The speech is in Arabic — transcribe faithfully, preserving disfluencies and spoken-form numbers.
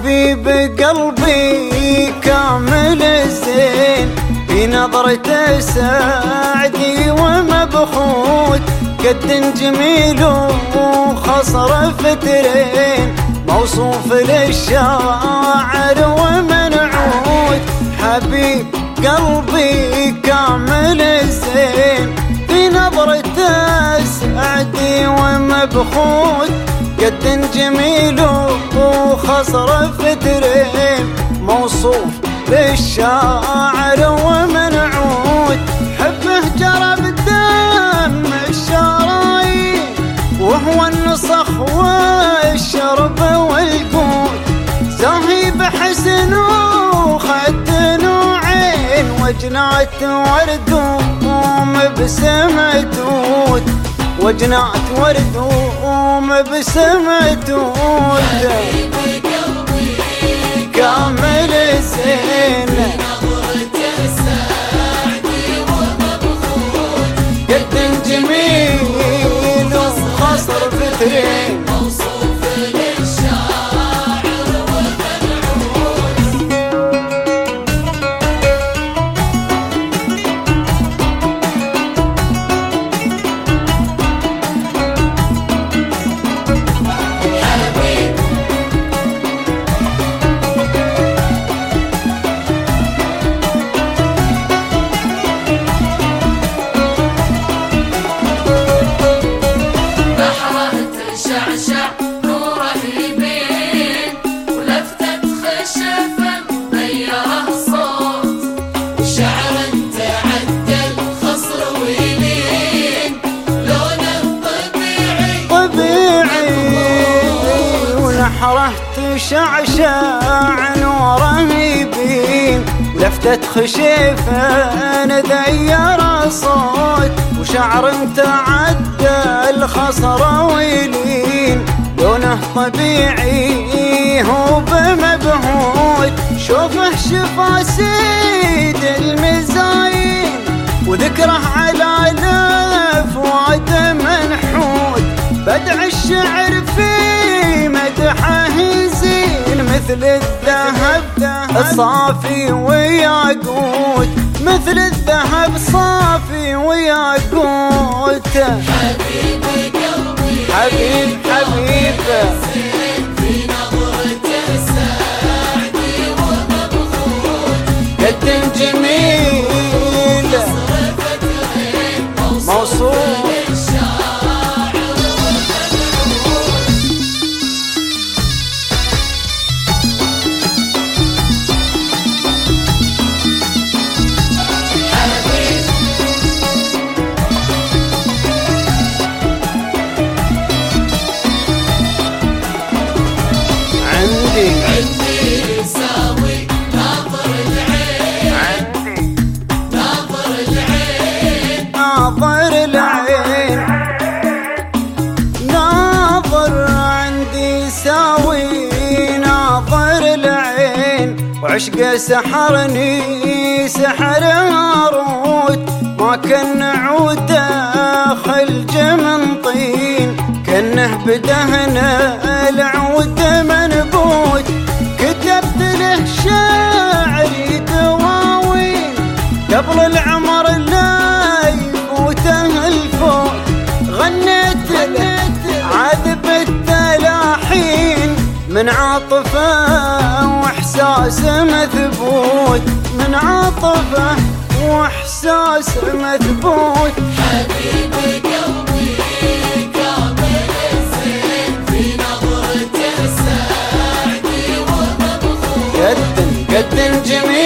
حبيب قلبي كامل الزين، بنظرته سعدي ومبخوت، قد جميل وخصر فترين، موصوف للشاعر ومنعود. حبيب قلبي كامل الزين، بنظرته سعدي ومبخوت، قد جميل وخصر فترين، موصوف للشاعر ومنعود. حبه جرى بالدم الشرايين، وهو النصخ والشرب والقوت، زاهي بحسن وخد وعين، وجنات وردوم بسمة توت، وجنات وردوم بسمة توت. كامل الزين، بنظرته سعدي ومبخوت، قد جميل وخصر فترين، موصوف للشاعر ومنعود. حبيب شعشع نوره يبين، ولفتة خشفة غيره صوت، وشعر تعدل خصر ويلين، لونه طبيعي طبيعي، ونحره تشعشع نوره يبين، ولفتة خشيفة نذير صوت، وشعر تعدل خصر ويلين، لونه طبيعي هو بمبهوت. شوفه شفا سيد المزاين، وذكره على الافواد منحوت، بدع الشعر في مدحه يزين، مثل الذهب الصافي وياقوت، مثل الذهب صافي وياقوت. حبيب قلبي حبيب حبيب بنظرته سعدي ومبخوت، قد جميل فترين، موصوف للشاعر ومنعود. حبيب عندي عندي يساوي ناظر العين، عندي ناظر العين، ناظر العين، ناظر عندي يساوي ناظر العين، وعشقه سحرني سحر هاروت، ما كان عوده خلج من طين، كانه بدهنه العود منبوت. كتبت له شعري دواوين، قبل العمر لا يفوته الفوت، غنيت عذب التلاحين، من عاطفه واحساس مثبوت، من عاطفه واحساس مثبوت. حبيب قلبي كامل الزين، بنظرته سعدي ومبخوت، قد قد جميل